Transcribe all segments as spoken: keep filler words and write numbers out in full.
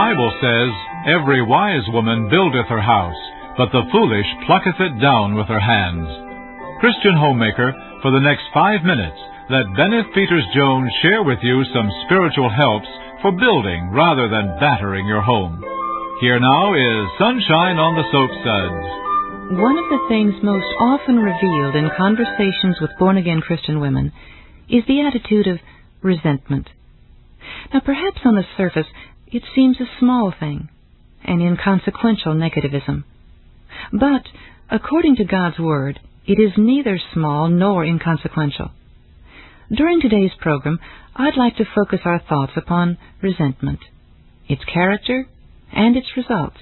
Bible says, "Every wise woman buildeth her house, but the foolish plucketh it down with her hands." Christian Homemaker, for the next five minutes, let Benneth Peters Jones share with you some spiritual helps for building rather than battering your home. Here now is Sunshine on the Soapsuds. One of the things most often revealed in conversations with born-again Christian women is the attitude of resentment. Now, perhaps on the surface, it seems a small thing, an inconsequential negativism. But, according to God's Word, it is neither small nor inconsequential. During today's program, I'd like to focus our thoughts upon resentment, its character, and its results.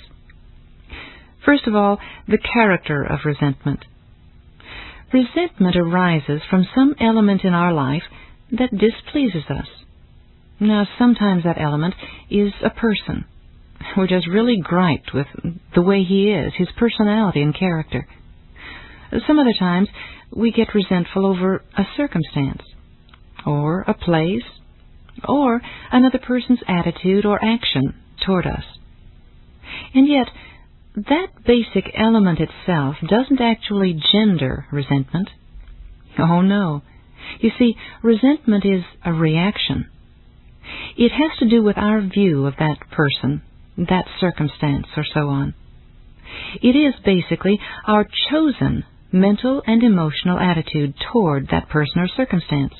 First of all, the character of resentment. Resentment arises from some element in our life that displeases us. Now, sometimes that element is a person. We're just really griped with the way he is, his personality and character. Some other times, we get resentful over a circumstance, or a place, or another person's attitude or action toward us. And yet, that basic element itself doesn't actually gender resentment. Oh, no. You see, resentment is a reaction. It has to do with our view of that person, that circumstance, or so on. It is basically our chosen mental and emotional attitude toward that person or circumstance.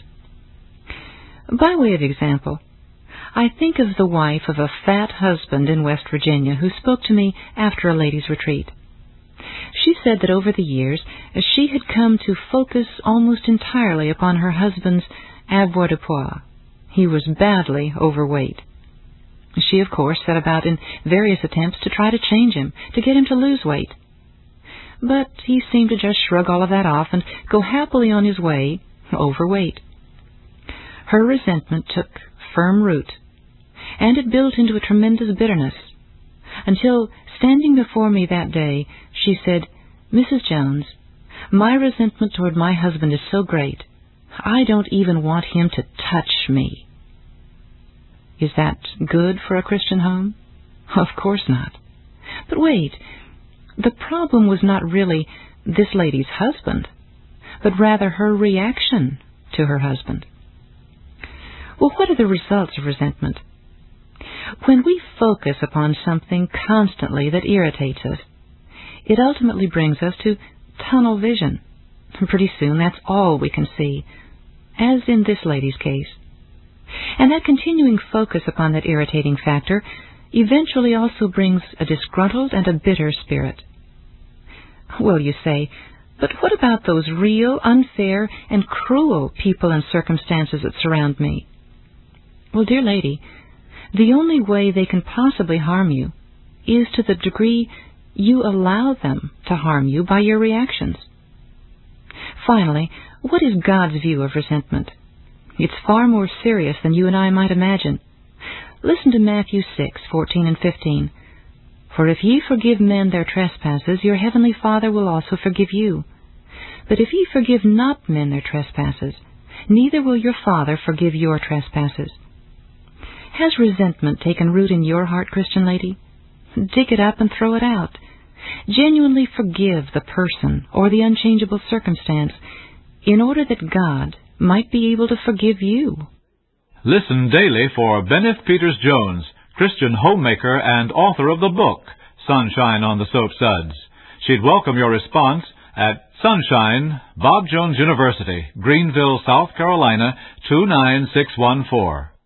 By way of example, I think of the wife of a fat husband in West Virginia who spoke to me after a ladies' retreat. She said that over the years she had come to focus almost entirely upon her husband's avoirdupois. He was badly overweight. She, of course, set about in various attempts to try to change him, to get him to lose weight. But he seemed to just shrug all of that off and go happily on his way, overweight. Her resentment took firm root, and it built into a tremendous bitterness, until, standing before me that day, she said, "Missus Jones, my resentment toward my husband is so great, I don't even want him to touch me." Is that good for a Christian home? Of course not. But wait, the problem was not really this lady's husband, but rather her reaction to her husband. Well, what are the results of resentment? When we focus upon something constantly that irritates us, it ultimately brings us to tunnel vision. And pretty soon that's all we can see, as in this lady's case. And that continuing focus upon that irritating factor eventually also brings a disgruntled and a bitter spirit. Well, you say, but what about those real, unfair, and cruel people and circumstances that surround me? Well, dear lady, the only way they can possibly harm you is to the degree you allow them to harm you by your reactions. Finally, what is God's view of resentment? It's far more serious than you and I might imagine. Listen to Matthew six, fourteen and fifteen. "For if ye forgive men their trespasses, your heavenly Father will also forgive you. But if ye forgive not men their trespasses, neither will your Father forgive your trespasses." Has resentment taken root in your heart, Christian lady? Dig it up and throw it out. Genuinely forgive the person or the unchangeable circumstance in order that God might be able to forgive you. Listen daily for Benneth Peters Jones, Christian homemaker and author of the book, Sunshine on the Soapsuds. She'd welcome your response at Sunshine, Bob Jones University, Greenville, South Carolina, two nine six one four.